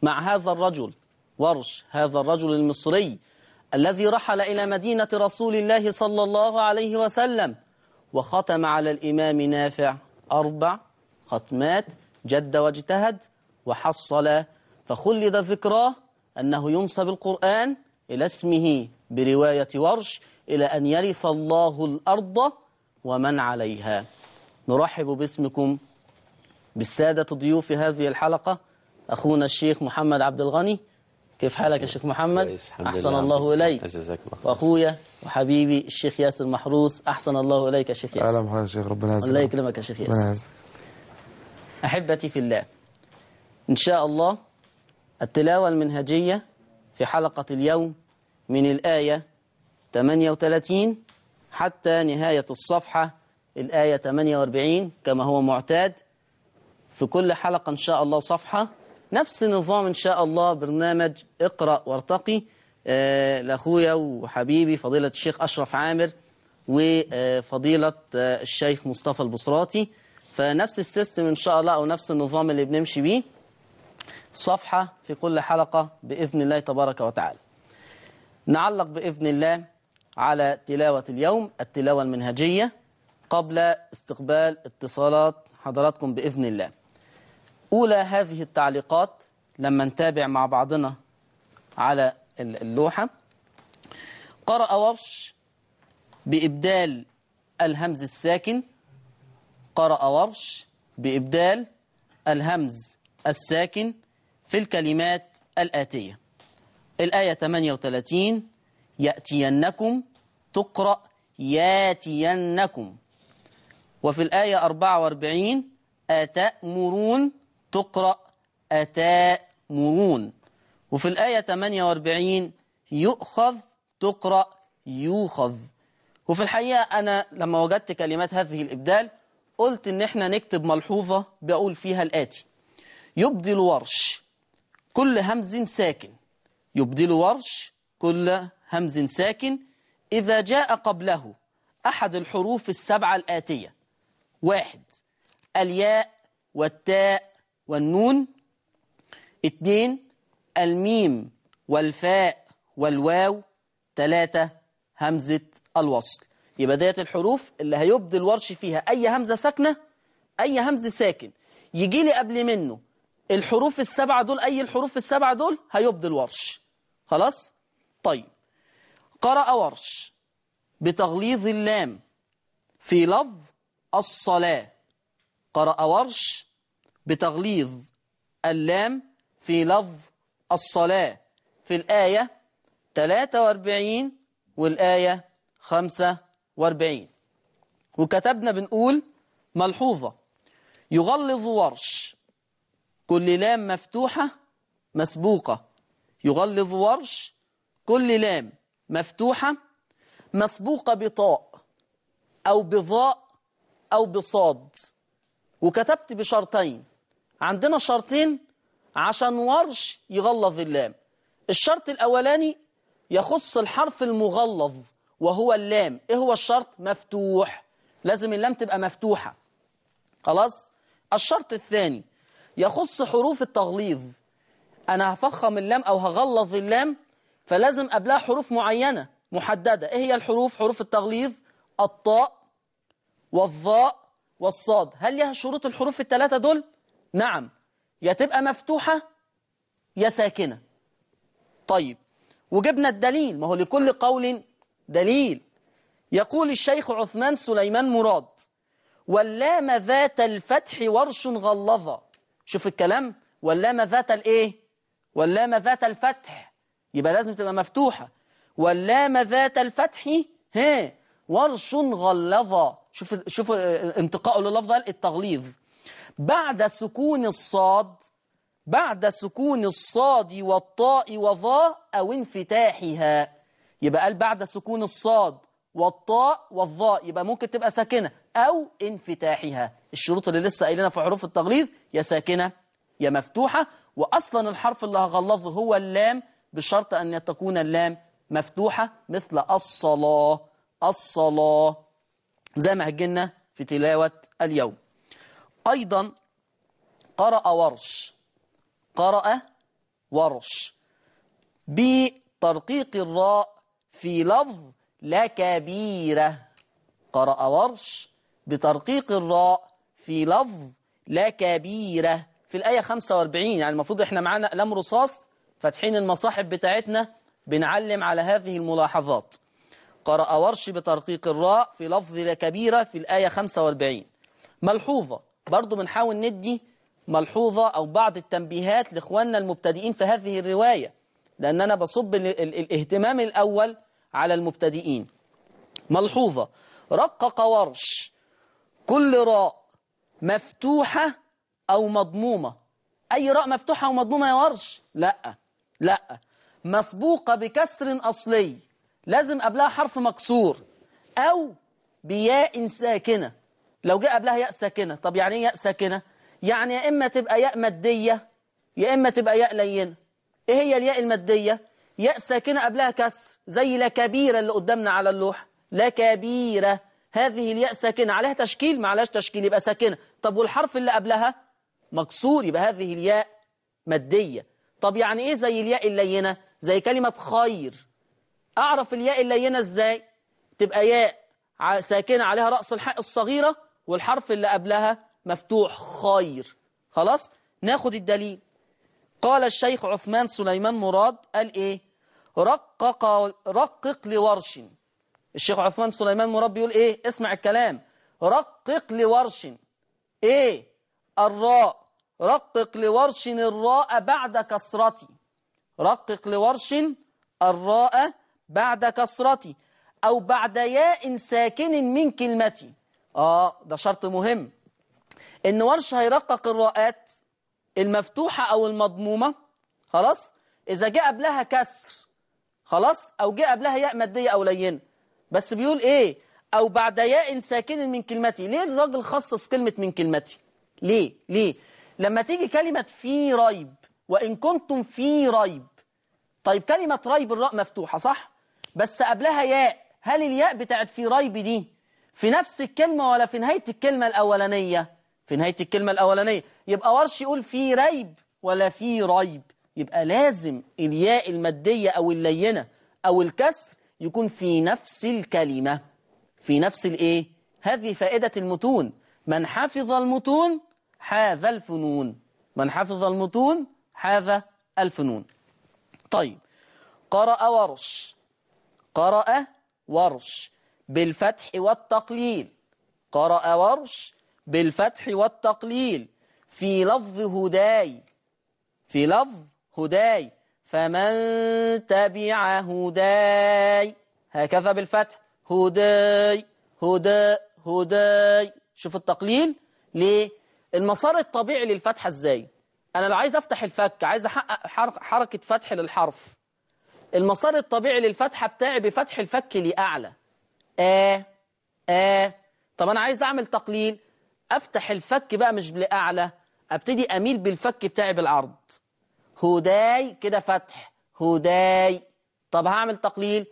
مع هذا الرجل ورش، هذا الرجل المصري الذي رحل إلى مدينة رسول الله صلى الله عليه وسلم وختم على الإمام نافع 4 ختمات، جد واجتهد وحصل، فخلد ذكراه أنه ينسب القرآن إلى اسمه برواية ورش إلى أن يرث الله الأرض ومن عليها. نرحب باسمكم بالسادة ضيوف هذه الحلقة، أخونا الشيخ محمد عبد الغني. كيف حالك يا شيخ محمد؟ أحسن الله إليك. وأخويا وحبيبي الشيخ ياسر محروس، أحسن الله إليك يا شيخ ياسر. أهلا بحضرتك يا شيخ، ربنا يعزك. الله يكرمك يا شيخ ياسر. أحبتي في الله، إن شاء الله التلاوة المنهجية في حلقة اليوم من الآية 38 حتى نهاية الصفحة الآية 48 كما هو معتاد في كل حلقة إن شاء الله صفحة، نفس نظام إن شاء الله برنامج اقرأ وارتقي لأخويا وحبيبي فضيلة الشيخ أشرف عامر وفضيلة الشيخ مصطفى البصراتي. فنفس السيستم إن شاء الله أو نفس النظام اللي بنمشي بيه، صفحة في كل حلقة بإذن الله تبارك وتعالى. نعلق بإذن الله على تلاوة اليوم التلاوة المنهجية قبل استقبال اتصالات حضراتكم بإذن الله. أولى هذه التعليقات لما نتابع مع بعضنا على اللوحة: قرأ ورش بإبدال الهمز الساكن، قرأ ورش بإبدال الهمز الساكن في الكلمات الآتية. الآية 38 يأتينكم تقرأ ياتينكم، وفي الآية 44 أتأمرون تقرأ أتأمرون، وفي الآية 48 يؤخذ تقرأ يوخذ. وفي الحقيقة أنا لما وجدت كلمات هذه الإبدال قلت إن إحنا نكتب ملحوظة بقول فيها الآتي: يبدل ورش كل همز ساكن، يبدل ورش كل همز ساكن إذا جاء قبله أحد الحروف السبعة الآتية: 1 الياء والتاء والنون، 2 الميم والفاء والواو، 3 همزة الوصل. يبقى ديت الحروف اللي هيبدل ورش فيها أي همزة ساكنة، أي همز ساكن يجي لي قبل منه الحروف السبعة دول، أي الحروف السبعة دول هيبدل ورش. خلاص؟ طيب، قرأ ورش بتغليظ اللام في لفظ الصلاة، قرأ ورش بتغليظ اللام في لفظ الصلاة في الآية 43 والآية 45. وكتبنا بنقول ملحوظة: يغلظ ورش كل لام مفتوحة مسبوقة، يغلظ ورش كل لام مفتوحة مسبوقة بطاء أو بظاء أو بصاد. وكتبت بشرطين، عندنا شرطين عشان ورش يغلظ اللام. الشرط الأولاني يخص الحرف المغلظ وهو اللام. إيه هو الشرط؟ مفتوح، لازم اللام تبقى مفتوحة. خلاص؟ الشرط الثاني يخص حروف التغليظ. أنا هفخم اللام أو هغلظ اللام، فلازم قبلها حروف معينة محددة. إيه هي الحروف؟ حروف التغليظ: الطاء والظاء والصاد. هل لها شروط الحروف الثلاثة دول؟ نعم، يا تبقى مفتوحة يا ساكنة. طيب، وجبنا الدليل، ما هو لكل قول دليل. يقول الشيخ عثمان سليمان مراد: واللام ذات الفتح ورش غلظة. شوف الكلام، واللام ذات الايه؟ واللام ذات الفتح، يبقى لازم تبقى مفتوحة. واللام ذات الفتح ورش غلظة. شوف انتقاء لللفظ التغليظ بعد سكون الصاد، بعد سكون الصاد والطاء وظا أو انفتاحها. يبقى قال بعد سكون الصاد والطاء والظاء، يبقى ممكن تبقى ساكنة أو انفتاحها. الشروط اللي لسه قايلينها في حروف التغليظ يا ساكنة يا مفتوحة. وأصلا الحرف اللي هغلظه هو اللام، بشرط أن تكون اللام مفتوحة، مثل الصلاة، الصلاة، زي ما هجينا في تلاوة اليوم. أيضا قرأ ورش، قرأ ورش بترقيق الراء في لفظ لكبيرة. قرأ ورش بترقيق الراء في لفظ لكبيرة في الآية 45. يعني المفروض احنا معانا قلم رصاص فاتحين المصاحف بتاعتنا بنعلم على هذه الملاحظات. قرأ ورش بترقيق الراء في لفظ لكبيرة في الآية 45. ملحوظة برضو بنحاول ندي ملحوظة أو بعض التنبيهات لإخواننا المبتدئين في هذه الرواية، لأن أنا بصب الاهتمام الأول على المبتدئين. ملحوظة: رقق ورش كل راء مفتوحة أو مضمومة. أي راء مفتوحة أو مضمومة يا ورش؟ لا، مسبوقة بكسر أصلي لازم قبلها حرف مكسور أو بياء ساكنة. لو جاء قبلها ياء ساكنة، طب يعني ايه ياء ساكنة؟ يعني يا إما تبقى ياء مادية يا إما تبقى ياء لينة. إيه هي الياء المادية؟ ياء ساكنة قبلها كسر، زي لكبيرة اللي قدامنا على اللوحة. لكبيرة هذه الياء ساكنة، عليها تشكيل؟ ما عليهاش تشكيل، يبقى ساكنة. طب والحرف اللي قبلها مكسور، يبقى هذه الياء مادية. طب يعني إيه زي الياء اللينة؟ زي كلمة خير. أعرف الياء اللينة إزاي؟ تبقى ياء ساكنة عليها رأس الحاء الصغيرة والحرف اللي قبلها مفتوح، خير. خلاص، ناخد الدليل. قال الشيخ عثمان سليمان مراد قال إيه؟ رقق لورش. الشيخ عثمان سليمان مراد بيقول إيه؟ اسمع الكلام. رقق لورش إيه؟ الراء. رقق لورش الراء بعد كسرتي. رقق لورش الراء بعد كسرتي أو بعد ياء ساكن من كلمتي. ده شرط مهم، إن ورش هيرقق الراءات المفتوحة أو المضمومة، خلاص، إذا جاء قبلها كسر، خلاص، أو جاء قبلها ياء مادية أو لينة. بس بيقول إيه؟ أو بعد ياء ساكن من كلمتي. ليه الراجل خصص كلمة من كلمتي؟ ليه؟ لما تيجي كلمة في ريب، وإن كنتم في ريب. طيب كلمة ريب الراء مفتوحة صح؟ بس قبلها ياء. هل الياء بتاعت في ريب دي في نفس الكلمة ولا في نهاية الكلمة الأولانية؟ في نهاية الكلمة الأولانية. يبقى ورش يقول في ريب ولا في ريب؟ يبقى لازم الياء المادية أو اللينة أو الكسر يكون في نفس الكلمة، في نفس الإيه؟ هذه فائدة المتون. من حفظ المتون حاذ الفنون. من حفظ المتون حاذ الفنون. طيب، قرأ ورش بالفتح والتقليل. قرأ ورش بالفتح والتقليل في لفظ هداي. في لفظ هداي فمن تبع هداي، هكذا بالفتح. هداي هداي. شوف التقليل. ليه؟ المسار الطبيعي للفتحة ازاي؟ انا لو عايز افتح الفك، عايز احقق حركة فتح للحرف، المسار الطبيعي للفتحة بتاعي بفتح الفك لأعلى. طب أنا عايز أعمل تقليل، أفتح الفك بقى مش لأعلى، أبتدي أميل بالفك بتاعي بالعرض. هداي كده فتح، هداي. طب هعمل تقليل،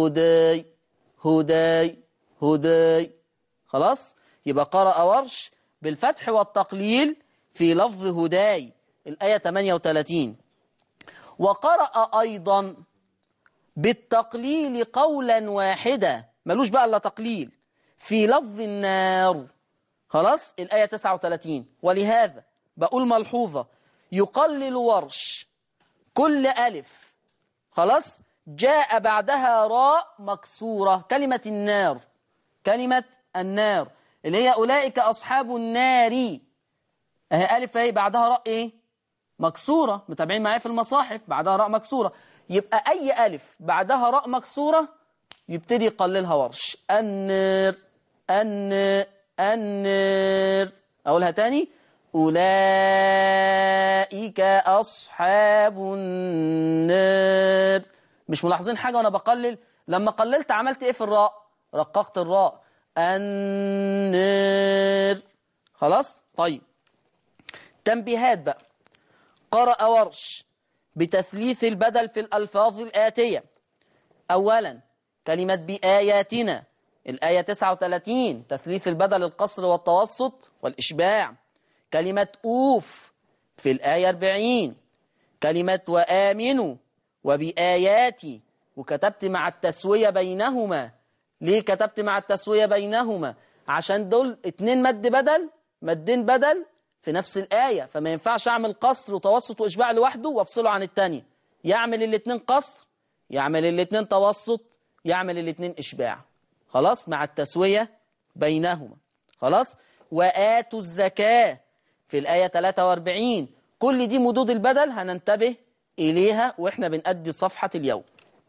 هداي. خلاص، يبقى قرأ ورش بالفتح والتقليل في لفظ هداي، الآية 38. وقرأ أيضا بالتقليل قولا واحدا، ملوش بقى إلا تقليل، في لفظ النار. خلاص، الآية 39. ولهذا بقول ملحوظة: يقلل ورش كل ألف، خلاص، جاء بعدها راء مكسورة. كلمة النار اللي هي أولئك أصحاب النار، أهي ألف اهي بعدها راء إيه؟ مكسورة. متابعين معايا في المصاحف؟ بعدها راء مكسورة. يبقى أي ألف بعدها راء مكسورة يبتدي يقللها ورش. النار. أقولها تاني: أولئك أصحاب النار. مش ملاحظين حاجة وأنا بقلل؟ لما قللت عملت إيه في الراء؟ رققت الراء. النار. خلاص؟ طيب، تنبيهات بقى. قرأ ورش بتثليث البدل في الألفاظ الآتية. أولا، كلمة بآياتنا، الآية 39، تثليث البدل القصر والتوسط والإشباع. كلمة أوف في الآية 40، كلمة وآمنوا وبآياتي، وكتبت مع التسوية بينهما. ليه كتبت مع التسوية بينهما؟ عشان دول 2 مدين بدل في نفس الآية، فما ينفعش أعمل قصر وتوسط وإشباع لوحده وأفصله عن التانية. يعمل الاتنين قصر، يعمل الاتنين توسط، يعمل الاتنين إشباع. خلاص، مع التسوية بينهما. خلاص. وآتوا الزكاة في الآية 43. كل دي مدود البدل هننتبه إليها وإحنا بنأدي صفحة اليوم.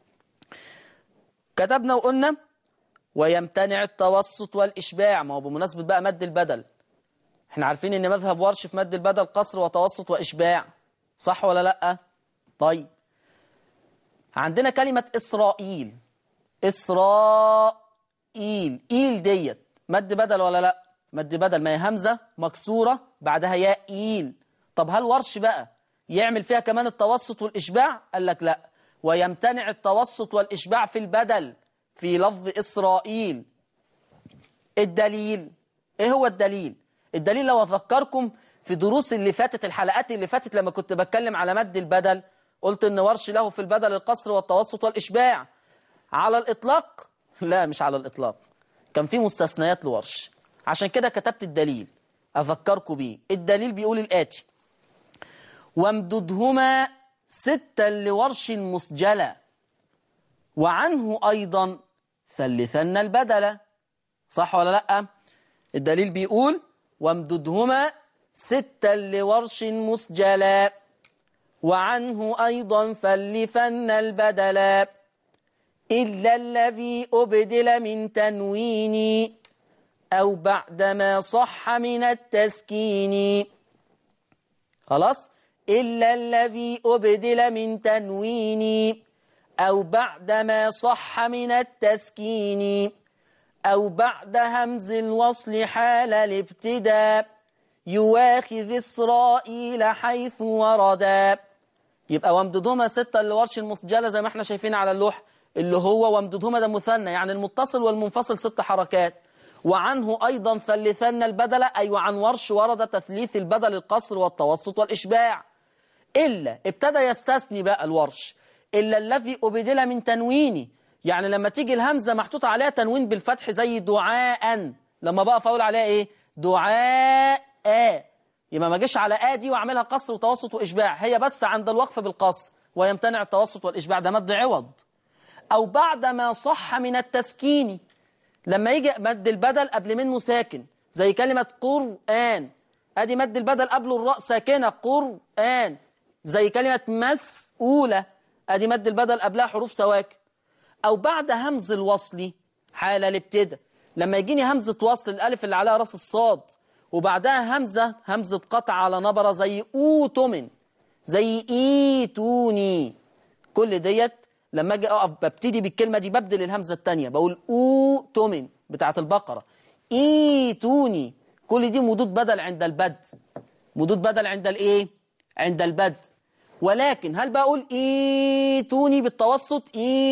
كتبنا وقلنا ويمتنع التوسط والإشباع. ما هو بمناسبة بقى مد البدل، احنا عارفين ان مذهب ورش في مد البدل قصر وتوسط وإشباع، صح ولا لأ؟ طيب، عندنا كلمة إسرائيل. إسرائيل، إيل ديت مد بدل ولا لأ؟ مد بدل، ما هي همزة مكسورة بعدها ياء إيل. طب هل ورش بقى يعمل فيها كمان التوسط والإشباع؟ قال لك لأ، ويمتنع التوسط والإشباع في البدل في لفظ إسرائيل. الدليل إيه هو الدليل؟ الدليل لو أذكركم في دروس اللي فاتت، الحلقات اللي فاتت، لما كنت بتكلم على مد البدل قلت إن ورش له في البدل القصر والتوسط والإشباع على الإطلاق. لا، مش على الإطلاق، كان في مستثنيات لورش. عشان كده كتبت الدليل أذكركم بيه. الدليل بيقول الآتي: وامددهما 6 لورش مسجلة، وعنه أيضا ثلثن البدل. صح ولا لأ؟ الدليل بيقول وامددهما 6 لورش مسجلة، وعنه أيضا ثلثن البدل، إلا الذي أبدل من تنوين أو بعدما صح من التسكين. خلاص، إلا الذي أبدل من تنوين أو بعدما صح من التسكين أو بعد همز الوصل حال الابتداء يواخذ إسرائيل حيث وردا. يبقى وامددهما 6 لورش المسجلة زي ما احنا شايفين على اللوح، اللي هو وامددهما ده مثنى، يعني المتصل والمنفصل 6 حركات. وعنه أيضا ثلثن البدل، أي وعن ورش ورد تثليث البدل القصر والتوسط والإشباع. إلا ابتدى يستثني بقى الورش، إلا الذي أبدل من تنويني، يعني لما تيجي الهمزة محطوط عليها تنوين بالفتح زي دعاء، لما بقى فاول عليها إيه؟ دعاء، يبقى ما جيش على دي وأعملها قصر وتوسط وإشباع، هي بس عند الوقف بالقصر. ويمتنع التوسط والإشباع، ده مد عوض. أو بعد ما صح من التسكين، لما يجي مد البدل قبل منه ساكن زي كلمة قرآن، ادي مد البدل قبله الراء ساكنة قرآن. زي كلمة مسؤولة، ادي مد البدل قبلها حروف سواكن. أو بعد همز الوصل حال الابتداء، لما يجيني همزة وصل الألف اللي عليها راس الصاد وبعدها همزة قطع على نبرة زي أوتمن، زي إيتوني. كل ديت لما اجي اقف ببتدي بالكلمه دي ببدل الهمزه الثانيه، بقول اوتمن بتاعه البقره، ايتوني. كل دي مدود بدل عند البد، مدود بدل عند الايه؟ عند البد. ولكن هل بقول ايتوني بالتوسط،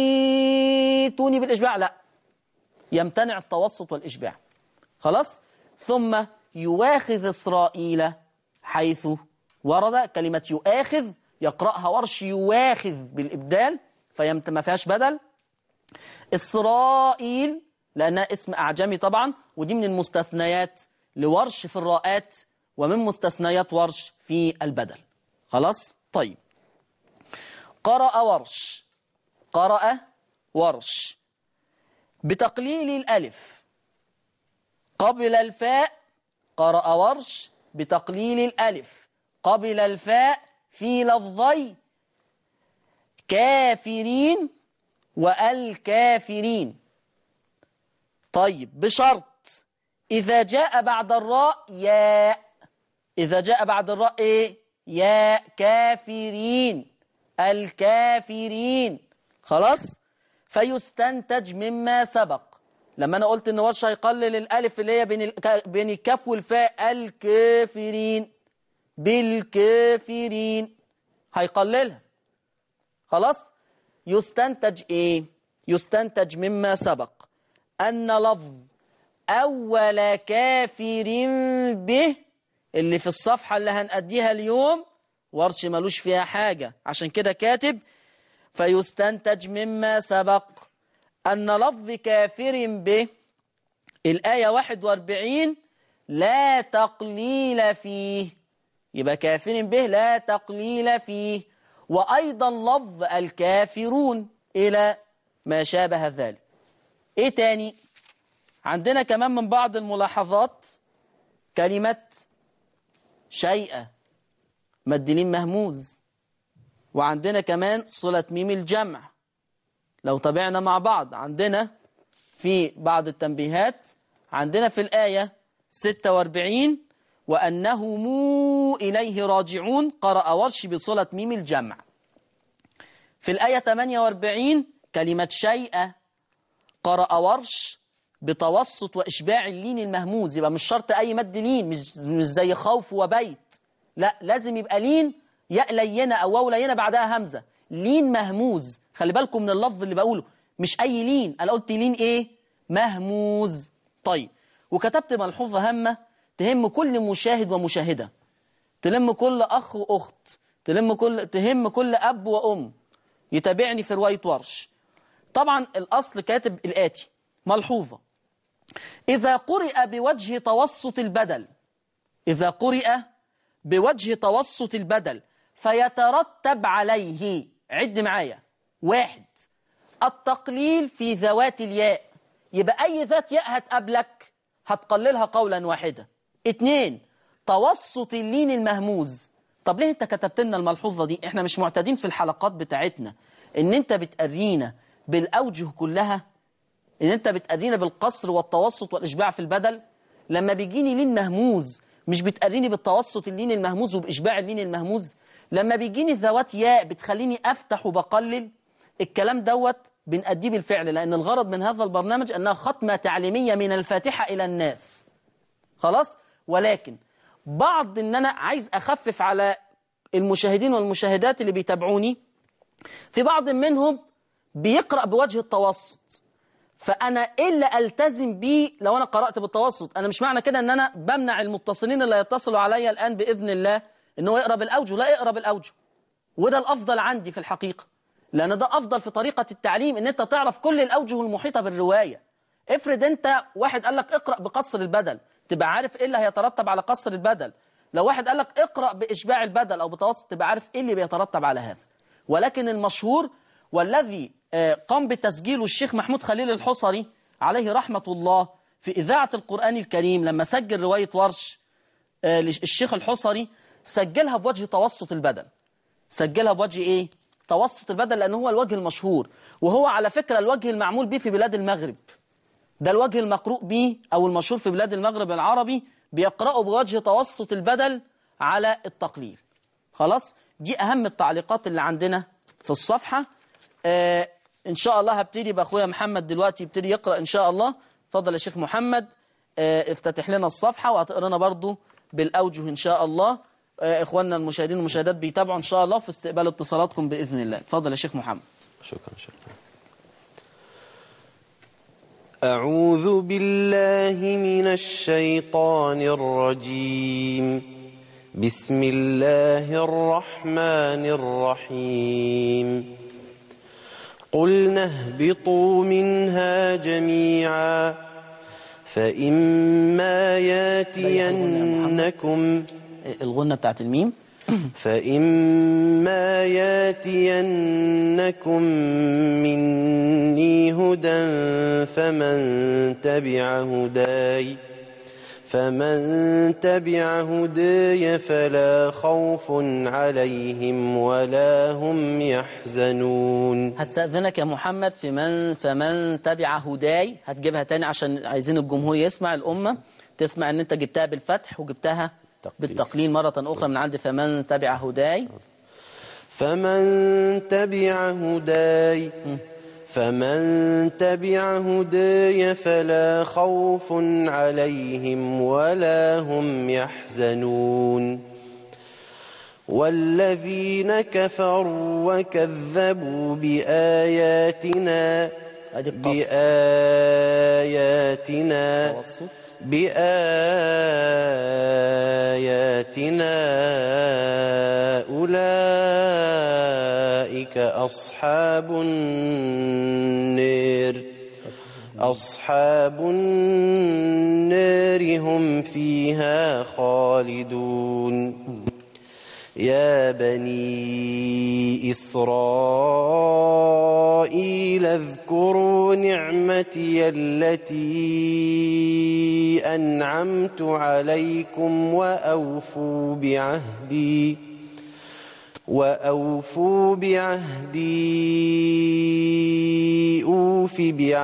ايتوني بالاشباع؟ لا، يمتنع التوسط والاشباع. خلاص. ثم يواخذ إسرائيل حيث ورد. كلمه يؤاخذ يقرأها ورش يواخذ بالإبدال، ما فيهاش بدل. إسرائيل لأنها اسم أعجمي طبعا، ودي من المستثنيات لورش في الراءات ومن مستثنيات ورش في البدل. خلاص. طيب، قرأ ورش بتقليل الألف قبل الفاء. قرأ ورش بتقليل الألف قبل الفاء في لفظي كافرين والكافرين. طيب، بشرط إذا جاء بعد الراء ياء. إذا جاء بعد الراء إيه؟ ياء. كافرين، الكافرين. خلاص. فيستنتج مما سبق، لما أنا قلت إن ورش هيقلل الألف اللي هي بين الكاف والفاء، الكافرين بالكافرين هيقللها. خلاص. يستنتج إيه؟ يستنتج مما سبق أن لفظ أول كافر به اللي في الصفحة اللي هنأديها اليوم ورش ملوش فيها حاجة، عشان كده كاتب فيستنتج مما سبق أن لفظ كافر به الآية 41 لا تقليل فيه، يبقى كافر به لا تقليل فيه، وأيضا لفظ الكافرون إلى ما شابه ذلك. إيه تاني؟ عندنا كمان من بعض الملاحظات كلمة شيئا مد لين مهموز، وعندنا كمان صلة ميم الجمع. لو تابعنا مع بعض عندنا في بعض التنبيهات، عندنا في الآية 46 وأنهم إليه راجعون قرأ ورش بصلة ميم الجمع. في الآية 48 كلمة شيئا قرأ ورش بتوسط وإشباع اللين المهموز، يبقى مش شرط أي مد لين، مش زي خوف وبيت، لا لازم يبقى لين ياء لينة أو واو لينة بعدها همزة، لين مهموز. خلي بالكم من اللفظ اللي بقوله، مش أي لين، أنا قلت لين إيه؟ مهموز. طيب، وكتبت ملحوظة هامة تهم كل مشاهد ومشاهدة، تلم كل أخ وأخت، تهم كل أب وأم يتابعني في رواية ورش. طبعا الأصل كاتب الآتي ملحوظة: إذا قرئ بوجه توسط البدل، إذا قرئ بوجه توسط البدل فيترتب عليه، عد معايا: 1 التقليل في ذوات الياء، يبقى أي ذات ياء هتقابلك هتقللها قولا واحدا. 2 توسط اللين المهموز. طب ليه انت كتبت لنا الملحوظة دي؟ احنا مش معتادين في الحلقات بتاعتنا ان انت بتقرينا بالأوجه كلها، ان انت بتقرينا بالقصر والتوسط والإشباع في البدل. لما بيجيني لين مهموز مش بتقريني بالتوسط اللين المهموز وبإشباع اللين المهموز. لما بيجيني ذوات ياء بتخليني أفتح وبقلل. الكلام دوت بنأديه بالفعل، لأن الغرض من هذا البرنامج أنها ختمة تعليمية من الفاتحة إلى الناس. خلاص؟ ولكن بعض ان انا عايز اخفف على المشاهدين والمشاهدات اللي بيتابعوني، في بعض منهم بيقرأ بوجه التوسط، فانا الا التزم بيه لو انا قرأت بالتوسط. انا مش معنى كده ان انا بمنع المتصلين اللي يتصلوا عليا الان باذن الله ان هو يقرأ بالاوجه، لا، اقرأ بالاوجه، وده الافضل عندي في الحقيقة، لان ده افضل في طريقة التعليم، ان انت تعرف كل الاوجه المحيطة بالرواية. افرض انت واحد قال لك اقرأ بقصر البدل، تبقى عارف ايه اللي هيترتب على قصر البدل. لو واحد قال لك اقرأ بإشباع البدل أو بتوسط، تبقى عارف ايه اللي بيترتب على هذا. ولكن المشهور والذي قام بتسجيله الشيخ محمود خليل الحصري عليه رحمة الله في إذاعة القرآن الكريم، لما سجل رواية ورش الشيخ الحصري سجلها بوجه توسط البدل. سجلها بوجه ايه؟ توسط البدل، لأنه هو الوجه المشهور، وهو على فكرة الوجه المعمول به في بلاد المغرب. ده الوجه المقروء به أو المشهور في بلاد المغرب العربي، بيقرأوا بوجه توسط البدل على التقليل. خلاص؟ دي أهم التعليقات اللي عندنا في الصفحة. إن شاء الله هبتدي بأخويا محمد دلوقتي يبتدي يقرأ إن شاء الله. اتفضل يا شيخ محمد، افتتح لنا الصفحة وهتقرأنا برضو بالأوجه إن شاء الله. إخواننا المشاهدين والمشاهدات بيتابعوا إن شاء الله في استقبال اتصالاتكم بإذن الله. اتفضل يا شيخ محمد. شكرا. أعوذ بالله من الشيطان الرجيم. بسم الله الرحمن الرحيم. قلنا اهبطوا منها جميعا فإما ياتينكم، الغنة بتاعت الميم، فإما ياتينكم مني هدى فمن تبع هداي فلا خوف عليهم ولا هم يحزنون. هستأذنك يا محمد فمن تبع هداي هتجيبها تاني عشان عايزين الجمهور يسمع، الأمة تسمع ان انت جبتها بالفتح وجبتها بالتقليل مرة أخرى من عند فمن تبع هداي. فمن تبع هداي فلا خوف عليهم ولا هم يحزنون. والذين كفروا وكذبوا بآياتنا، أدي القصر بآياتنا توسط بآياتنا أولئك أصحاب النار هم فيها خالدون يا بني إسرائيل اذكروا نعمتي التي أنعمت عليكم وأوفوا بعهدي أوف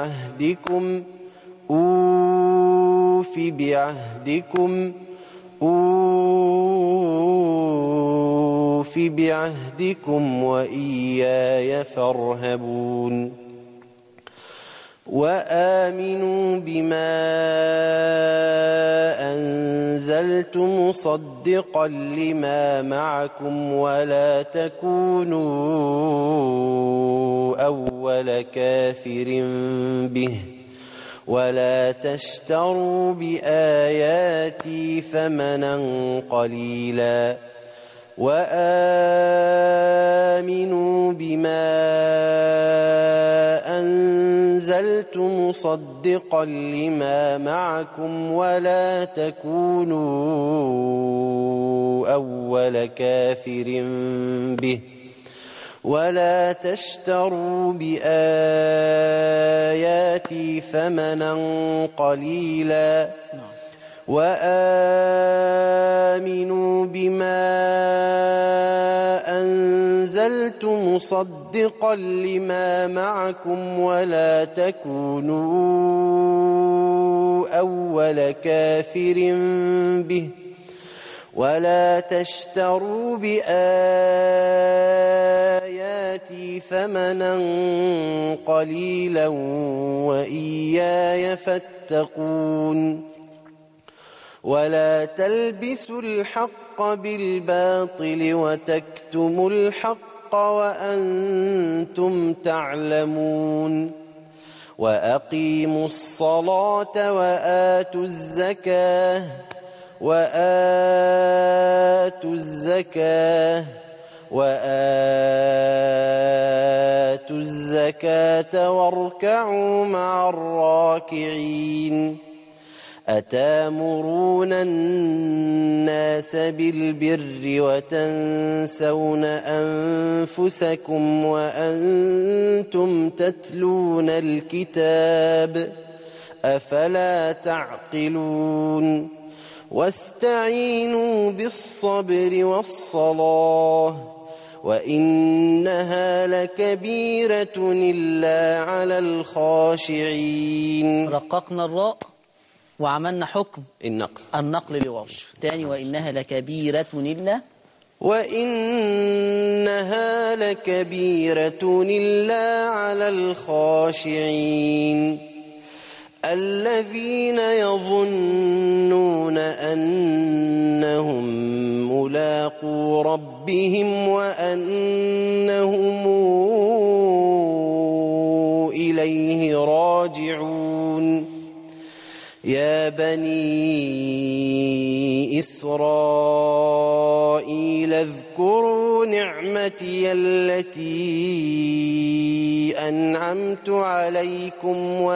بعهدكم وإياي فارهبون وآمنوا بما أنزلت مصدقا لما معكم ولا تكونوا أول كافر به ولا تشتروا بآياتي ثمنا قليلا وآمنوا بما أنزلت مصدقا لما معكم ولا تكونوا أول كافر به ولا تشتروا بآياتي ثمنا قليلا وآمنوا بما أنزلت مصدقا لما معكم ولا تكونوا أول كافر به ولا تشتروا بآياتي ثمنا قليلا وإياي فاتقون ولا تلبسوا الحق بالباطل وتكتموا الحق وأنتم تعلمون وأقيموا الصلاة وآتوا الزكاة واركعوا مع الراكعين أتامرون الناس بالبر وتنسون أنفسكم وأنتم تتلون الكتاب أفلا تعقلون واستعينوا بالصبر والصلاة وإنها لكبيرة إلا على الخاشعين. رققنا الراء وعملنا حكم النقل لورش تاني وإنها لكبيرة إلا على الخاشعين الذين يظنون أنهم ملاقو ربهم وأنهم إليه راجعون يا بني إسرائيل اذكروا نعمتي التي أنعمت عليكم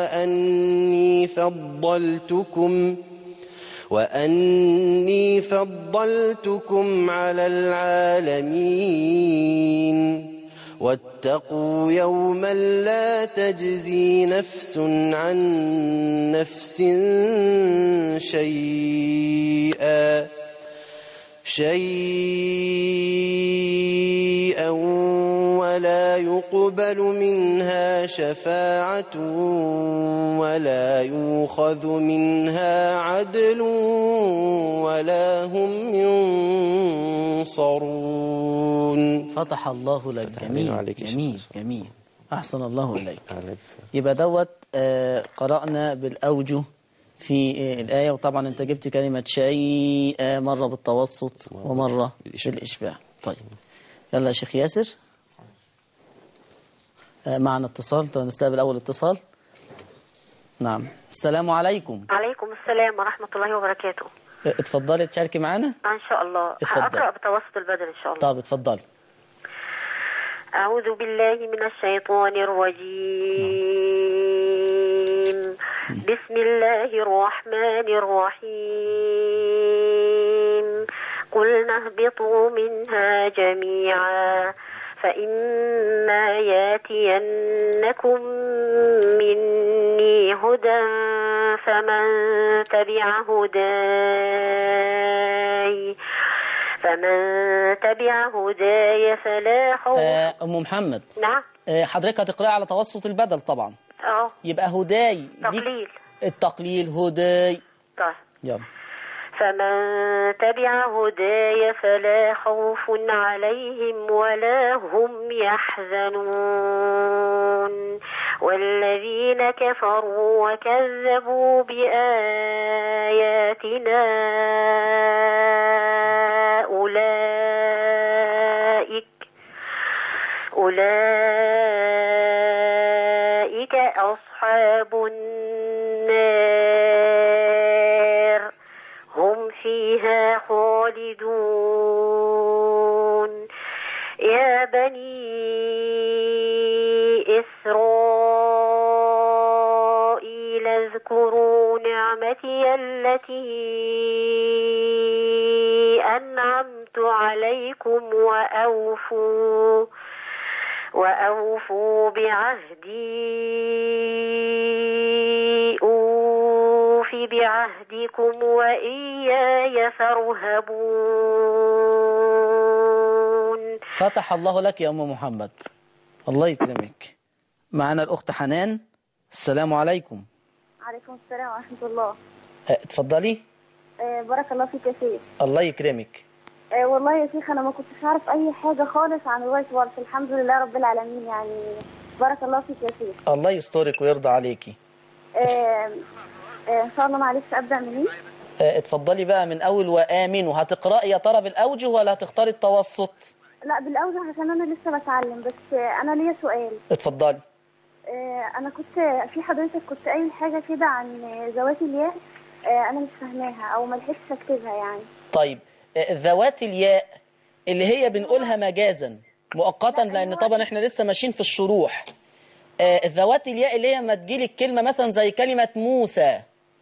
وأني فضلتكم على العالمين واتقوا يوما لا تجزي نفس عن نفس شيئا ولا يقبل منها شفاعة ولا يؤخذ منها عدل ولا هم ينصرون. فتح الله لك. جميل أحسن الله إليك. يبقى دوت قرأنا بالأوجه في الآية، وطبعا أنت جبت كلمة شيء مرة بالتوسط ومرة بالإشباع. طيب يلا يا شيخ ياسر معنا اتصال. طب نستقبل أول اتصال. نعم، السلام عليكم. عليكم السلام ورحمة الله وبركاته. اتفضلي تشاركي معنا. إن شاء الله. اتفضل. هقرأ بتوسط البدن إن شاء الله. طب اتفضلي. أعوذ بالله من الشيطان الرجيم. بسم الله الرحمن الرحيم. قلنا اهبطوا منها جميعا فإما ياتينكم مني هدى فمن تبع هداي فلا خوف. أم محمد. نعم. حضرتك هتقرأي على توسط البدل طبعا. يبقى هداي تقليل. التقليل هداي. طيب يلا. فمن تبع هداي فلا خوف عليهم ولا هم يحزنون والذين كفروا وكذبوا بآياتنا أولئك أصحاب النار هم فيها خالدون. يا بني إسرائيل اذكروا نعمتي التي أنعمت عليكم وأوفوا بعهدي أوف بعهدكم وإياي فارهبون. فتح الله لك يا أم محمد، الله يكرمك. معنا الأخت حنان. السلام عليكم. عليكم السلام ورحمة الله. اتفضلي. بارك الله فيك يا شيخ. الله يكرمك. والله يا شيخ أنا ما كنتش أعرف أي حاجة خالص عن الوايت وورث، الحمد لله رب العالمين، يعني بارك الله فيك يا شيخ. الله يسترك ويرضى عليكي. إن شاء الله. معلش أبدأ منين؟ اتفضلي بقى من أول وآمنوا. هتقرأي يا ترى بالأوجه ولا هتختاري التوسط؟ لا بالأوجه عشان أنا لسه بتعلم، بس أنا ليا سؤال. اتفضلي. أنا كنت في حضرتك كنت أي حاجة كده عن ذوات الياء، أنا مش فاهماها أو ما لحقتش أكتبها يعني. طيب ذوات الياء اللي هي بنقولها مجازا مؤقتا، لأن طبعا احنا لسه ماشيين في الشروح. ذوات الياء اللي هي ما تجيلك كلمة مثلا زي كلمة موسى.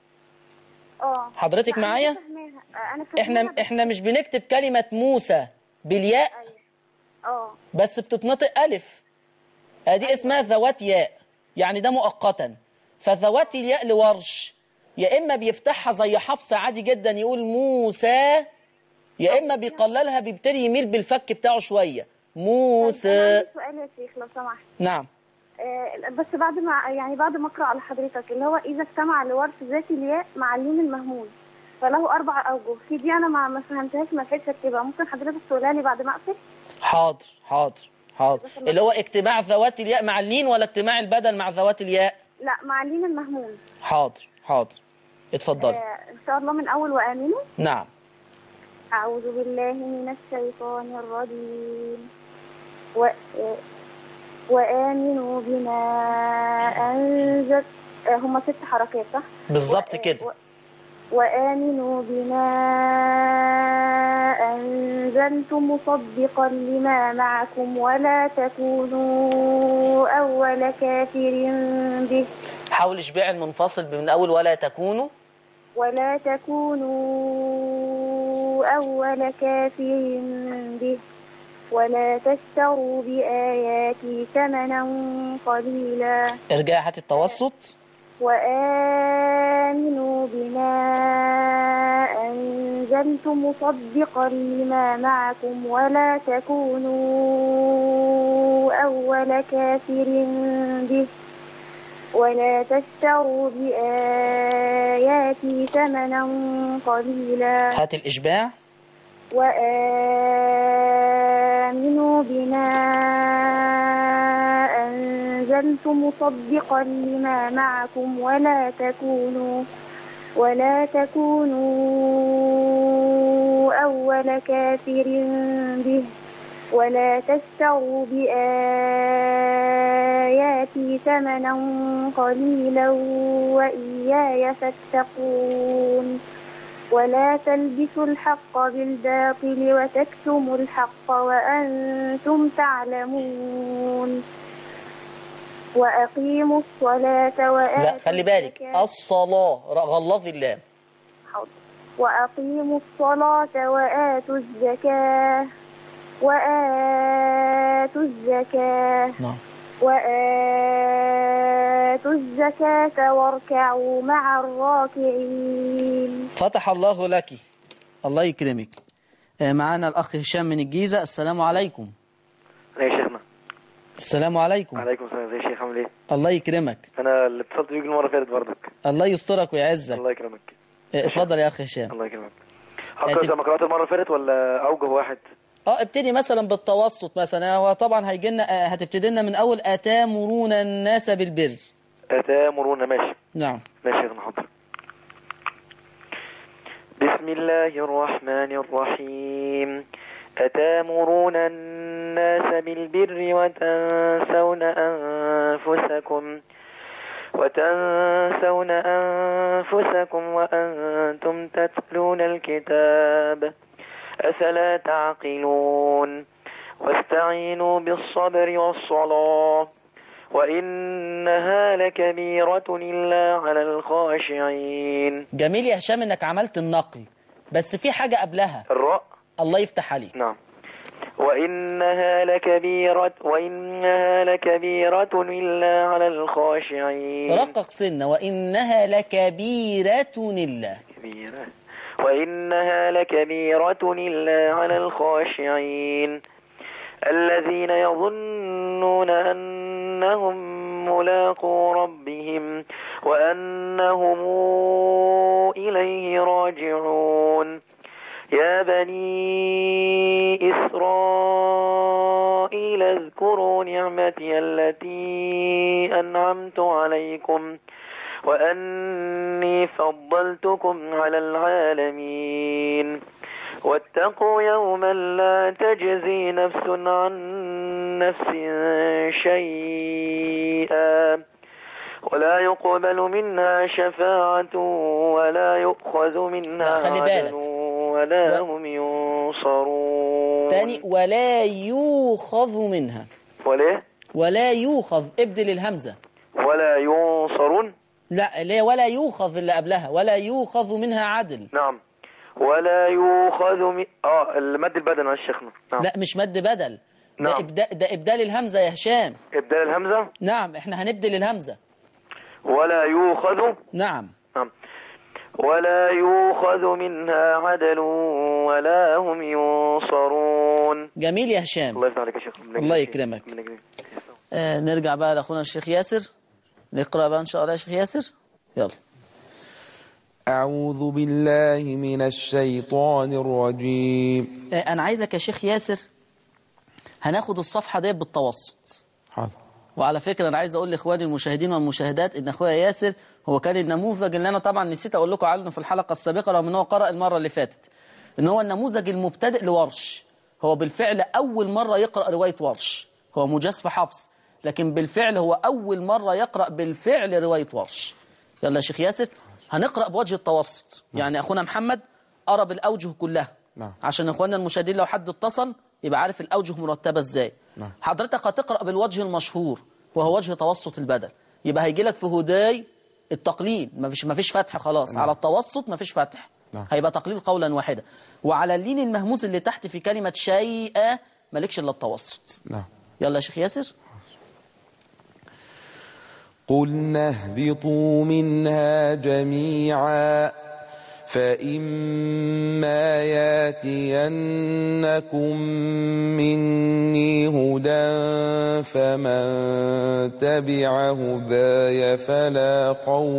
حضرتك معايا؟ أنا فاهمها. احنا مش بنكتب كلمة موسى بالياء. بس بتتنطق ألف. دي اسمها ذوات ياء، يعني ده مؤقتا. فذوات الياء لورش يا إما بيفتحها زي حفص عادي جدا يقول موسى، يا إما بيقللها بيبتدي يميل بالفك بتاعه شوية موسى. عندي سؤال يا شيخ لو سمحت. نعم. بس بعد ما أقرأ على حضرتك اللي هو إذا اجتمع لورث ذات الياء مع اللين المهمول فله 4 أوجه. في دي أنا ما فهمتهاش، ما لحقتش أكتبها. ممكن حضرتك تقولها لي بعد ما أقفل؟ حاضر حاضر حاضر. اللي هو اجتماع ذوات الياء مع اللين ولا اجتماع البدل مع ذوات الياء؟ لا مع اللين المهمول. حاضر حاضر. اتفضلي. إن شاء الله من أول وآمنوا. نعم. أعوذ بالله من الشيطان الرجيم. وآمنوا بما أنزل. هم 6 حركات صح؟ بالظبط كده. وآمنوا بما أنزلت مصدقا لما معكم ولا تكونوا أول كافر به. حاول اشباع المنفصل من أول ولا تكونوا أول كافر به ولا تشتروا بآياتي ثمنا قليلا. ارجعي هات التوسط. وآمنوا بما أنزلت مصدقا لما معكم ولا تكونوا أول كافر به ولا تشتروا بآياتي ثمنا قليلا. هات الإشباع. وآمنوا بما أنزلت مصدقا لما معكم ولا تكونوا أول كافر به ولا تشتروا بآياتي ثمنا قليلا وإياي فاتقون ولا تلبسوا الحق بالباطل وتكتموا الحق وأنتم تعلمون وأقيموا الصلاة وآتوا لا خلي بالك الزكاة. الصلاة غلظي اللام. حاضر. وأقيموا الصلاة نعم. وآتوا الزكاة واركعوا مع الراكعين. فتح الله لك. الله يكرمك. معانا الأخ هشام من الجيزة. السلام عليكم. يا شيخنا. السلام عليكم. وعليكم السلام. ازي يا شيخ عامل ايه؟ الله يكرمك. انا اللي اتصلت بيك المره اللي فاتت برضك. الله يسترك ويعزك. الله يكرمك. اتفضل يا أخ هشام. الله يكرمك. هقرأ زي ما قرأت المره اللي فاتت ولا اوجه واحد؟ ابتدي مثلا بالتوسط مثلا. هو طبعا هيجي لنا هتبتدي لنا من اول اتامرون الناس بالبر. اتامرون ماشي. نعم ماشي يا حاضر. بسم الله الرحمن الرحيم. أتامرون الناس بالبر وتنسون أنفسكم وأنتم تتلون الكتاب أفلا تعقلون واستعينوا بالصبر والصلاة وإنها لكبيرة إلا على الخاشعين. جميل يا هشام انك عملت النقل، بس في حاجة قبلها. الراء. الله يفتح عليك. نعم. وإنها لكبيرة إلا على الخاشعين. رقق سنة. وإنها لكبيرة إلا. وإنها لكبيرة إلا على الخاشعين الذين يظنون أنهم ملاقو ربهم وأنهم إليه راجعون. يا بني إسرائيل اذكروا نعمتي التي أنعمت عليكم وأني فضلتكم على العالمين. واتقوا يوما لا تجزي نفس عن نفس شيئا ولا يقبل منها شفاعة ولا يؤخذ منها عدل ولا هم ينصرون. تاني. ولا يؤخذ منها. ولا يؤخذ. ابدل الهمزة. ولا ينصرون. لا ليه ولا يؤخذ اللي قبلها. ولا يؤخذ منها عدل. نعم. ولا يؤخذ المد البدل يا شيخنا. نعم. لا مش مد بدل. نعم. ده إبدال الهمزة يا هشام. إبدال الهمزة. نعم احنا هنبدل الهمزة. ولا يؤخذ. نعم. ولا يؤخذ منها عدل ولا هم ينصرون. جميل يا هشام. الله يفتح عليك يا شيخ. الله يكرمك. نرجع بقى لاخونا الشيخ ياسر. نقرأ بقى ان شاء الله يا شيخ ياسر. يلا. أعوذ بالله من الشيطان الرجيم. أنا عايزك يا شيخ ياسر هناخد الصفحة دي بالتوسط. حاضر. وعلى فكرة أنا عايز أقول لإخواني المشاهدين والمشاهدات إن أخويا ياسر هو كان النموذج اللي أنا طبعا نسيت أقول لكم عنه في الحلقة السابقة رغم إن هو قرأ المرة اللي فاتت. إن هو النموذج المبتدئ لورش. هو بالفعل أول مرة يقرأ رواية ورش. هو مجاز في حفص لكن بالفعل هو أول مرة يقرأ بالفعل رواية ورش. يلا يا شيخ ياسر هنقرأ بوجه التوسط. يعني أخونا محمد قرأ بالأوجه كلها عشان إخواننا المشاهدين لو حد اتصل يبقى عارف الأوجه مرتبة إزاي. حضرتك هتقرأ بالوجه المشهور وهو وجه توسط البدل. يبقى هيجي لك في هداي التقليل ما فيش فتح خلاص. على التوسط ما فيش فتح. هيبقى تقليل قولا واحدا. وعلى اللين المهموز اللي تحت في كلمة شيئا مالكش إلا التوسط. يلا يا شيخ ياسر. قلنا اهبطوا منها جميعا فإما ياتينكم مني هدى فمن تبع هداي فلا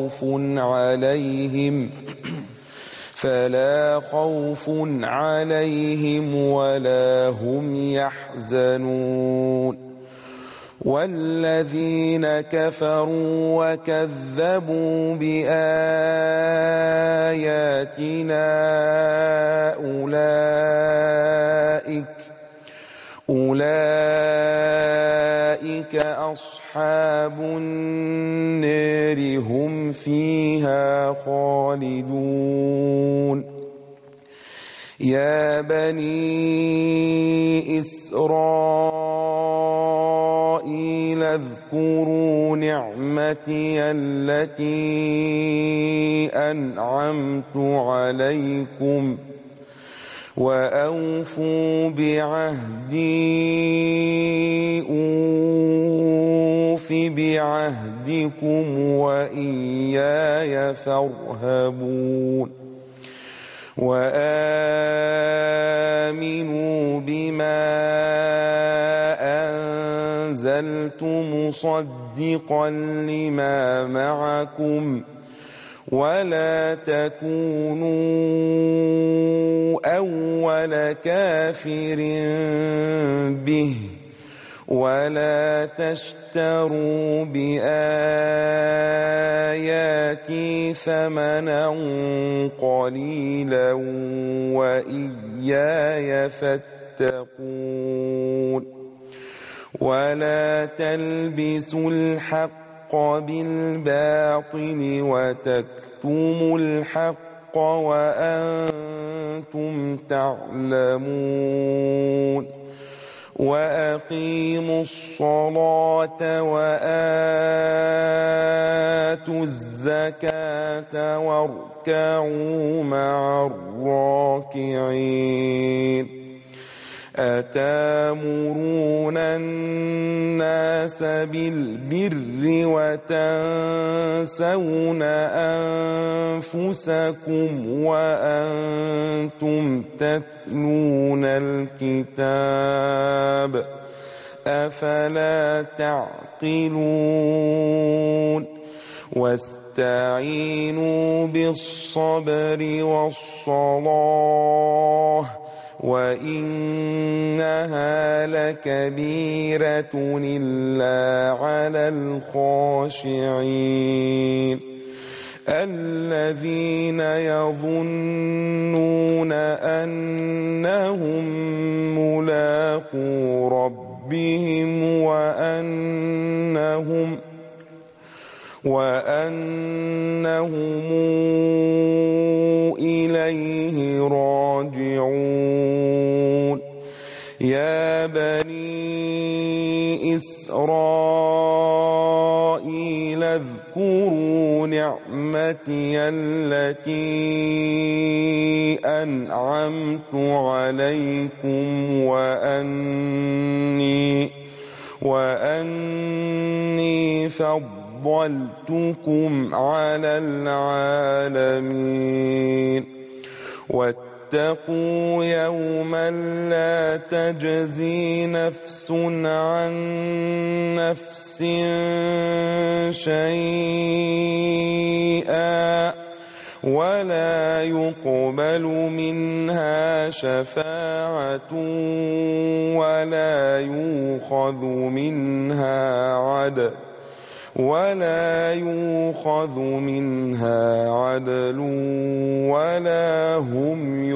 خوف عليهم ولا هم يحزنون. والذين كفروا وكذبوا بآياتنا أولئك أصحاب النار هم فيها خالدون يا بني إسرائيل اذكروا نعمتي التي أنعمت عليكم وأوفوا بعهدي أوف بعهدكم وإياي فارهبون وآمنوا بما أنزلت مصدقا لما معكم ولا تكونوا أول كافر به ولا تشتروا بآياتي ثمنا قليلا وإياي فاتقون ولا تلبسوا الحق بالباطل وتكتموا الحق وأنتم تعلمون وأقيموا الصلاة وآتوا الزكاة واركعوا مع الراكعين أتامرون الناس بالبر وتنسون أنفسكم وأنتم تتلون الكتاب أفلا تعقلون واستعينوا بالصبر والصلاة وإنها لكبيرة إلا على الخاشعين الذين يظنون أنهم ملاقو ربهم وأنهم إليه راجعون يا بني إسرائيل اذكروا نعمتي التي أنعمت عليكم وأني فضلتكم على العالمين واتقوا يوما لا تجزي نفس عن نفس شيئا ولا يقبل منها شفاعة ولا يؤخذ منها عدل ولا هم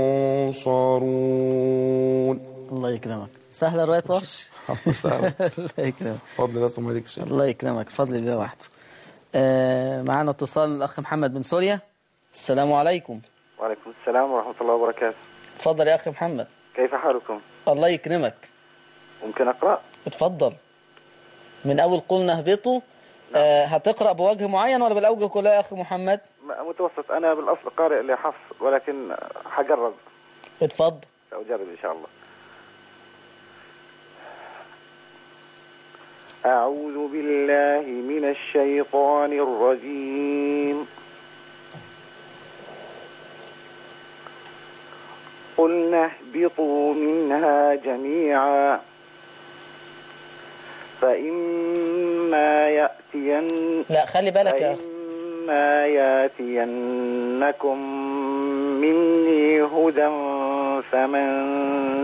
ينصرون. الله يكرمك. سهلة رواية ورش؟ سهلة. الله يكرمك. فضل رسم عليك شيء. الله يكرمك. فضل الله وحده. معنا اتصال الأخ محمد من سوريا. السلام عليكم. وعليكم السلام ورحمة الله وبركاته. تفضل يا أخي محمد. كيف حالكم؟ الله يكرمك. ممكن أقرأ؟ اتفضل. من أول قلنا اهبطوا. هتقرأ بوجه معين ولا بالأوجه كلها يا أخي محمد؟ متوسط. أنا بالأصل قارئ لحفص ولكن حجرب. اتفضل. سأجرب إن شاء الله. أعوذ بالله من الشيطان الرجيم. قلنا اهبطوا منها جميعا فإما لا خلي بالك يا أخي. فإما يأتينكم مني هدى فمن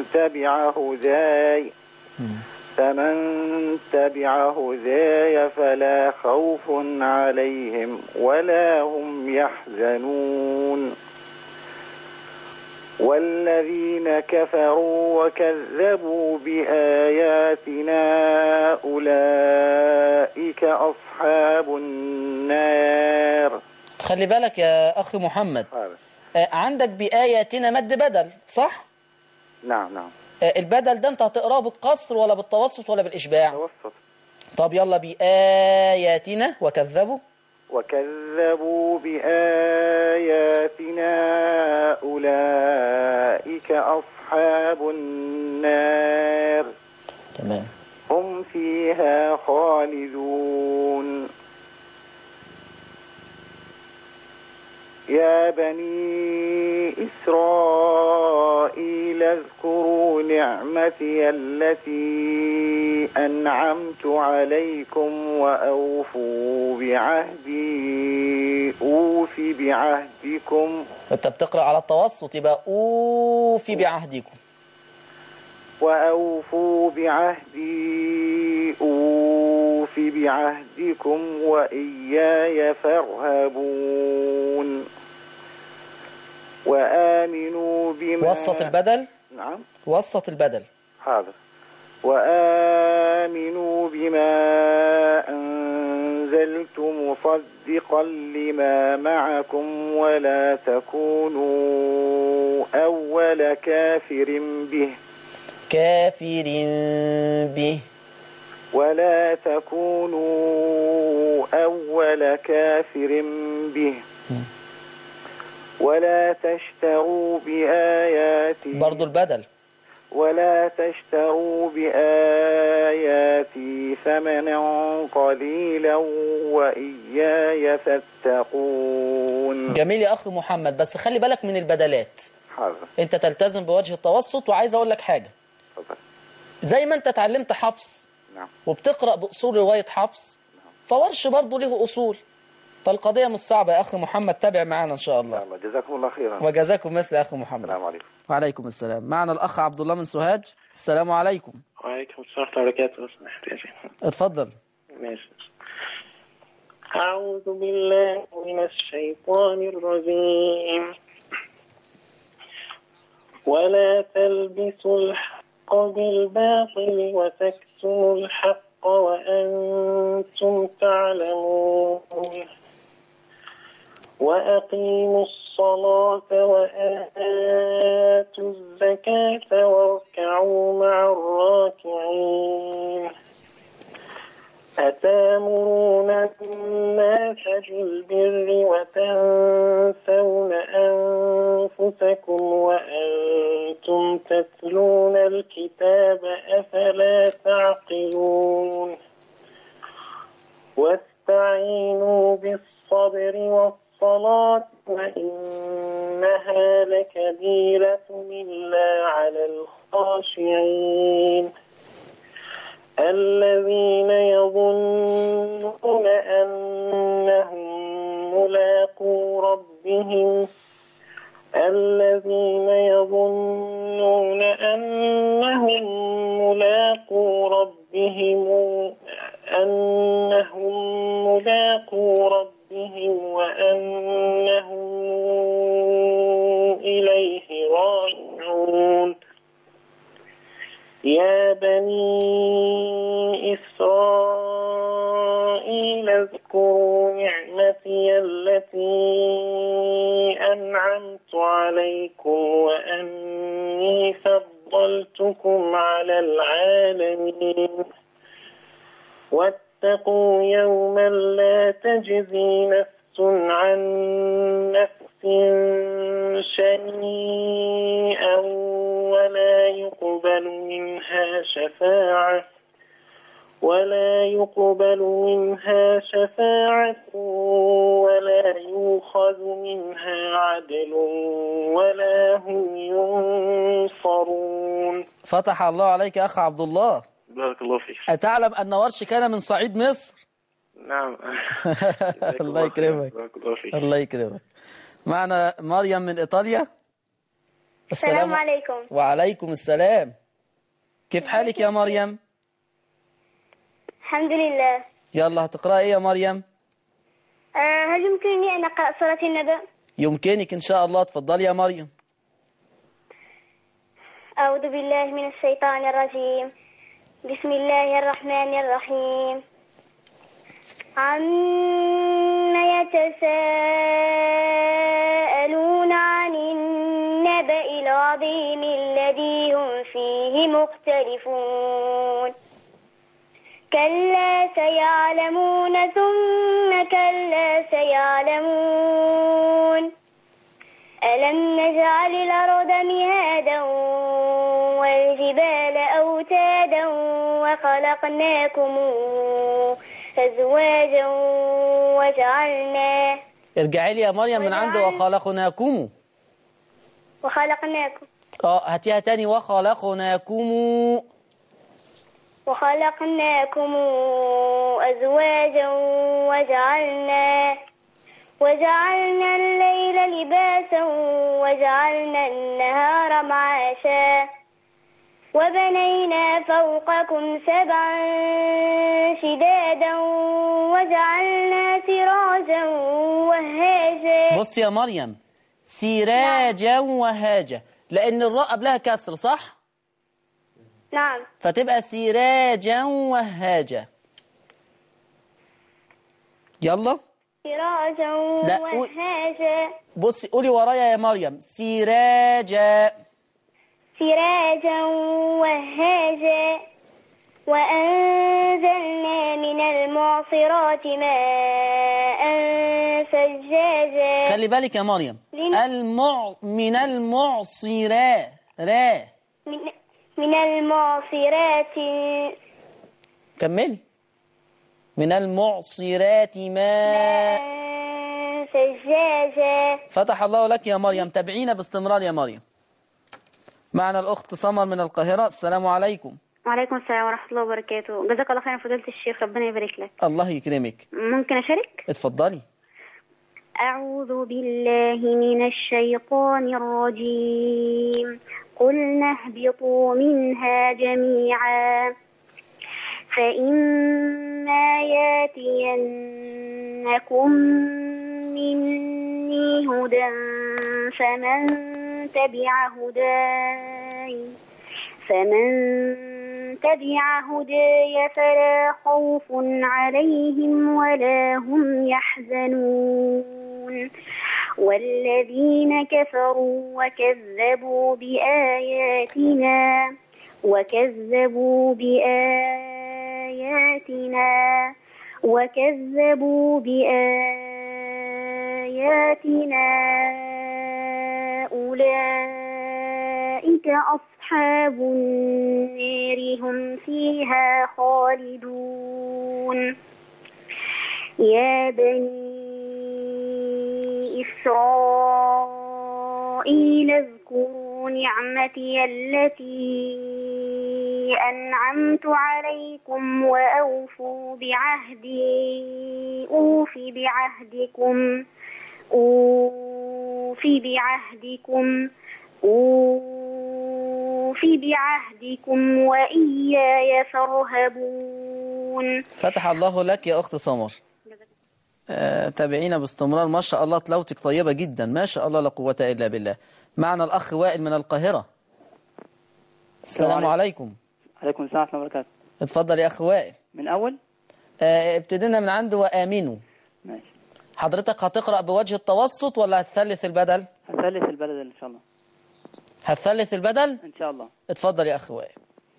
تبع هداي فلا خوف عليهم ولا هم يحزنون والذين كفروا وكذبوا بآياتنا أولئك أصحاب النار. خلي بالك يا أخي محمد، عندك بآياتنا مد بدل صح؟ نعم. البدل ده أنت هتقراه بالقصر ولا بالتوسط ولا بالإشباع؟ توسط. طب يلا بآياتنا وكذبوا بآياتنا أولئك أصحاب النار. تمام. هم فيها خالدون. يا بني إسرائيل اذكروا نعمتي التي أنعمت عليكم وأوفوا بعهدي أوف بعهدكم. أنت بتقرأ على التوسط يبقى أوفي بعهدكم. وأوفوا بعهدي أوف بعهدكم وإياي فارهبون. وآمنوا بما وسط البدل. نعم وسط البدل. حاضر. وآمنوا بما أنزلت مصدقا لما معكم ولا تكونوا أول كافر به. كافر به. ولا تكونوا أول كافر به. ولا تشتروا بآياتي برضو البدل. ولا تشتروا بآياتي ثمنا قليلا وإياي فاتقون. جميل يا أخي محمد، بس خلي بالك من البدلات. حاضر. أنت تلتزم بوجه التوسط، وعايز أقول لك حاجة. حاضر. زي ما أنت اتعلمت حفص نعم. وبتقرأ بأصول رواية حفص، فورش برضو له أصول، فالقضية مش صعبة يا أخي محمد. تابع معنا إن شاء الله. الله جزاكم الله خيرا. وجزاكم مثل يا أخي محمد. السلام عليكم. وعليكم السلام. معنا الأخ عبد الله من سوهاج. السلام عليكم. وعليكم السلام ورحمة الله وبركاته. اتفضل. ماشي. أعوذ بالله من الشيطان الرجيم. ولا تلبسوا الحق بالباطل وتكتموا الحق وأنتم تعلمون. وأقيموا الصلاة وآتوا الزكاة واركعوا مع الراكعين. أتامرون الناس بالبر وتنسون أنفسكم وأنتم تتلون الكتاب أفلا تعقلون. واستعينوا بالصبر والصلاة وإنها لكبيرة إلا على الخاشعين الذين يظنون أنهم ملاقو ربهم وأنهم إليه راجعون. يا بني إسرائيل اذكروا نعمتي التي أنعمت عليكم وأني فضلتكم على العالمين. واتقوا يوما لا تجزي نفس عن نفس شيئا ولا يقبل منها شفاعة ولا يؤخذ منها عدل ولا هم ينصرون. فتح الله عليك يا أخ عبد الله. بارك الله فيك. أتعلم أن ورش كان من صعيد مصر؟ نعم. الله يكرمك. بارك الله فيك. الله يكرمك. معنا مريم من إيطاليا. السلام عليكم. وعليكم السلام. كيف حالك يا مريم؟ الحمد لله. يلا هتقرأ إيه يا مريم؟ هل يمكنني أن أقرأ سورة النبأ؟ يمكنك إن شاء الله. تفضلي يا مريم. أعوذ بالله من الشيطان الرجيم. بسم الله الرحمن الرحيم. عما يتساءلون عن النبأ العظيم الذي هم فيه مختلفون. كلا سيعلمون ثم كلا سيعلمون. ألم نجعل الأرض مهادا والجبال أوتادا وخلقناكم أزواجا وجعلنا. ارجعي لي يا مريم من عند وخلقناكم. وخلقناكم. هاتيها تاني. وخلقناكم أزواجا وجعلنا الليل لباسا وجعلنا النهار معاشا وبنينا فوقكم سبعا شدادا وجعلنا سراجا وهاجا. بص يا مريم، سراجا وهاجا، لأن الراء قبلها كسر صح؟ نعم. فتبقى سراجا وهاجا. يلا سراجا وهاجا. بصي قولي ورايا يا مريم. سراجا وهاجا. وأنزلنا من المعصرات ماء ثجاجا. خلي بالك يا مريم. من المعصرات من المعصرات. كملي. من المعصرات ماء ثجاجا. فتح الله لك يا مريم. تابعينا باستمرار يا مريم. معنا الأخت سمر من القاهرة. السلام عليكم. وعليكم السلام ورحمة الله وبركاته. جزاك الله خيرا فضيلة الشيخ، ربنا يبارك لك. الله يكرمك. ممكن أشارك؟ اتفضلي. أعوذ بالله من الشيطان الرجيم. قلنا اهبطوا منها جميعا فإما ياتينكم مني هدى فمن تبع هداي فلا خوف عليهم ولا هم يحزنون. والذين كفروا وكذبوا بآياتنا أولئك أصحاب النار هم فيها خالدون. يا بني إسرائيل اذكروا نعمتي التي أنعمت عليكم وأوفوا بعهدي أوفي بعهدكم وإياي فارهبون. فتح الله لك يا أخت سمر. تابعينا باستمرار. ما شاء الله تلاوتك طيبة جدا، ما شاء الله لا قوة إلا بالله. معنا الأخ وائل من القاهرة. السلام عليكم. عليكم السلام ورحمة الله وبركاته. اتفضل يا أخ وائل. من أول؟ ابتدينا من عنده وآمنوا. ماشي. حضرتك هتقرأ بوجه التوسط ولا هتثلث البدل؟ هثلث البدل إن شاء الله. هتثلث البدل؟ إن شاء الله. اتفضل يا أخ وائل.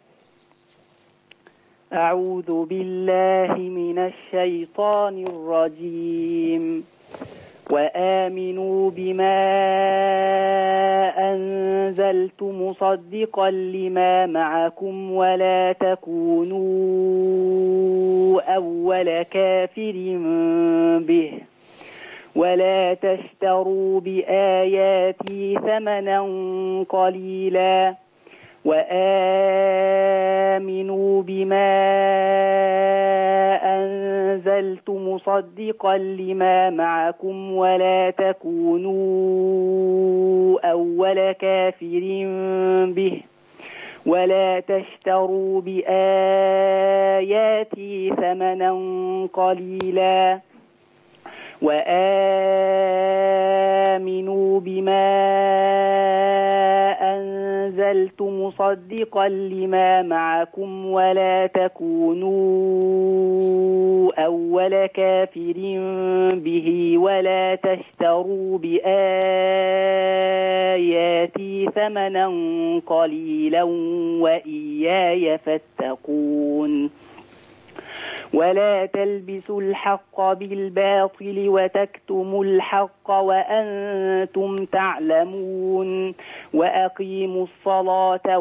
أعوذ بالله من الشيطان الرجيم. وآمنوا بما أنزلت مصدقا لما معكم ولا تكونوا أول كافر به ولا تشتروا بآياتي ثمنا قليلا وآمنوا بما أنزلت مصدقا لما معكم ولا تكونوا أول كافر به ولا تشتروا بآياتي ثمنا قليلا وآمنوا بما أنزلت نزلت مصدقا لما معكم ولا تكونوا أول كافر به ولا تشتروا بآياتي ثمنا قليلا وإياي فاتقون ولا تلبسوا الحق بالباطل وتكتموا الحق وأنتم تعلمون وأقيموا الصلاة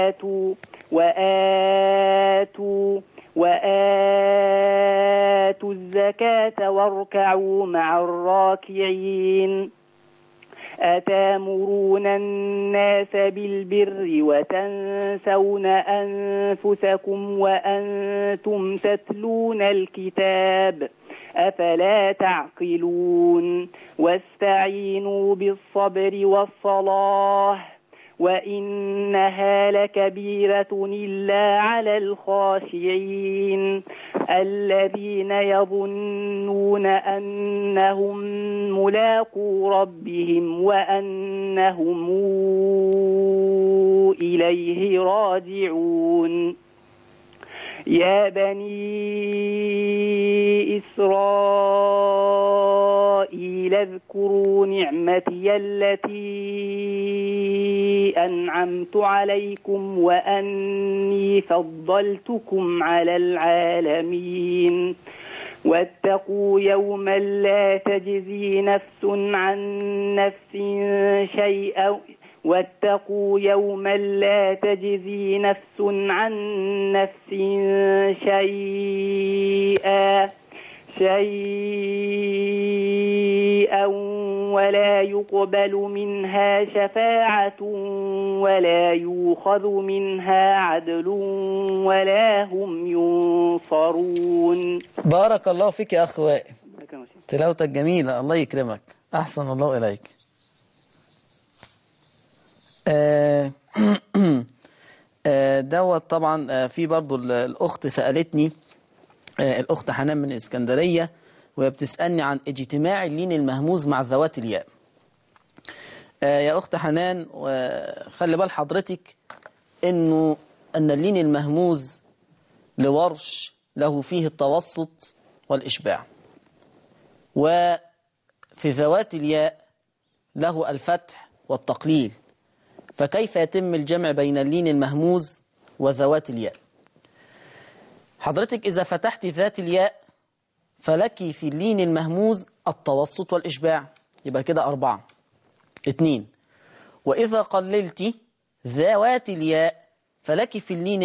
وآتوا الزكاة واركعوا مع الراكعين أتامرون الناس بالبر وتنسون أنفسكم وأنتم تتلون الكتاب أفلا تعقلون واستعينوا بالصبر والصلاة وإنها لكبيرة إلا على الخاشعين الذين يظنون أنهم ملاقو ربهم وأنهم إليه راجعون يا بني إسرائيل اذكروا نعمتي التي أنعمت عليكم وأني فضلتكم على العالمين واتقوا يوما لا تجزي نفس عن نفس شيئا واتقوا يوما لا تجزي نفس عن نفس شيئا ولا يقبل منها شفاعة ولا يؤخذ منها عدل ولا هم ينصرون. بارك الله فيك يا أخ وائل، تلاوتك جميلة، الله يكرمك، أحسن الله إليك. دوت طبعا في برضو الأخت سألتني، الأخت حنان من الإسكندرية، وهي بتسألني عن اجتماع اللين المهموز مع ذوات الياء. يا أخت حنان، خلي بال حضرتك أن اللين المهموز لورش له فيه التوسط والإشباع، وفي ذوات الياء له الفتح والتقليل، فكيف يتم الجمع بين اللين المهموز وذوات الياء؟ حضرتك إذا فتحت ذات الياء فلك في اللين المهموز التوسط والإشباع، يبقى كده 4. 2. وإذا قللت ذوات الياء فلك في اللين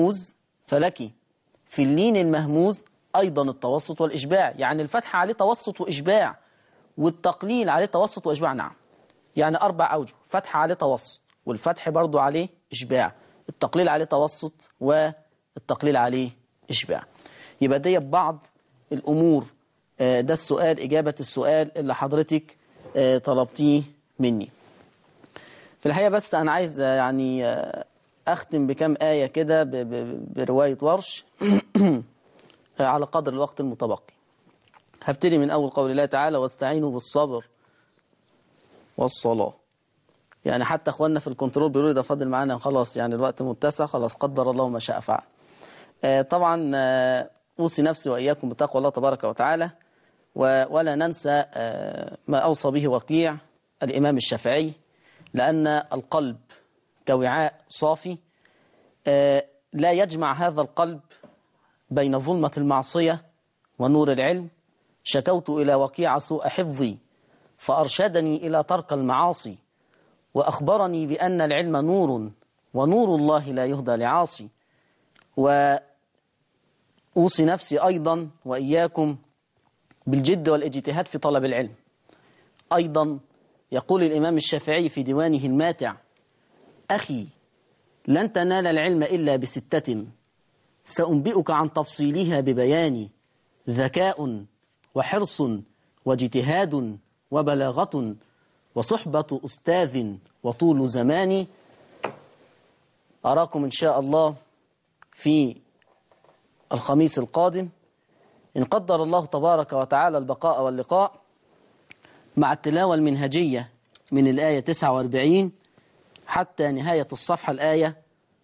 المهموز أيضا التوسط والإشباع، يعني الفتح عليه توسط وإشباع والتقليل عليه توسط وإشباع. نعم، يعني 4 أوجه، فتح عليه توسط، والفتح برضو عليه إشباع، التقليل عليه توسط والتقليل عليه إشباع. يبقى دي بعض الأمور. ده السؤال، إجابة السؤال اللي حضرتك طلبتيه مني. في الحقيقة بس أنا عايز يعني أختم بكم آية كده برواية ورش على قدر الوقت المتبقي. هبتدي من أول قول الله تعالى: واستعينوا بالصبر والصلاة. يعني حتى أخواننا في الكنترول بيقولوا لي ده فاضل معانا خلاص، يعني الوقت متسع خلاص، قدر الله ما شاء فعل. طبعا أوصي نفسي وإياكم بتقوى الله تبارك وتعالى، ولا ننسى ما أوصى به وقيع الإمام الشافعي، لأن القلب كوعاء صافي لا يجمع هذا القلب بين ظلمة المعصية ونور العلم. شكوت إلى وقيع سوء حفظي فأرشدني إلى ترك المعاصي، وأخبرني بأن العلم نور ونور الله لا يهدى لعاصي. وأوصي نفسي أيضا وإياكم بالجد والاجتهاد في طلب العلم. أيضا يقول الإمام الشافعي في ديوانه الماتع: أخي لن تنال العلم إلا ب6 سأنبئك عن تفصيلها ببياني: ذكاء وحرص واجتهاد وبلاغة وصحبة أستاذ وطول زمان. أراكم إن شاء الله في الخميس القادم إن قدر الله تبارك وتعالى البقاء واللقاء، مع التلاوة المنهجية من الآية 49 حتى نهاية الصفحة الآية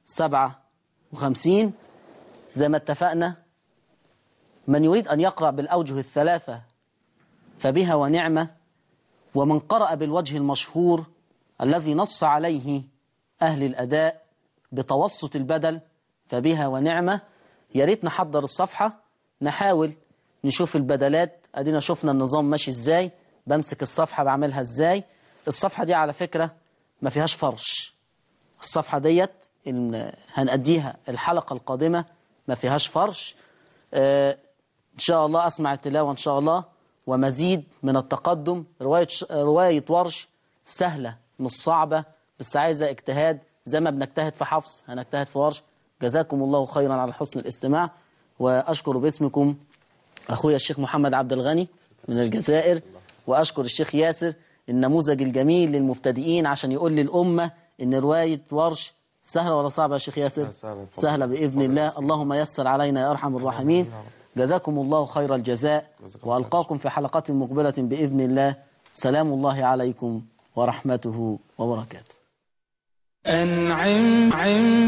57. زي ما اتفقنا، من يريد أن يقرأ بالأوجه الثلاثة فبها ونعمة، ومن قرأ بالوجه المشهور الذي نص عليه أهل الأداء بتوسط البدل فبها ونعمة. يا ريت نحضر الصفحة، نحاول نشوف البدلات. أدينا شفنا النظام ماشي إزاي، بمسك الصفحة بعملها إزاي. الصفحة دي على فكرة ما فيهاش فرش. الصفحة ديت هنأديها الحلقة القادمة ما فيهاش فرش. إن شاء الله أسمع التلاوة إن شاء الله ومزيد من التقدم. رواية ورش سهلة مش صعبة، بس عايزة اجتهاد. زي ما بنجتهد في حفص هنجتهد في ورش. جزاكم الله خيرا على حسن الاستماع، وأشكر باسمكم أخويا الشيخ محمد عبد الغني من الجزائر، وأشكر الشيخ ياسر النموذج الجميل للمبتدئين عشان يقول للأمة إن رواية ورش سهلة ولا صعبة يا شيخ ياسر؟ سهلة بإذن الله. اللهم يسر علينا يا أرحم الراحمين. جزاكم الله خير الجزاء، وألقاكم في حلقات مقبلة بإذن الله. سلام الله عليكم ورحمته وبركاته.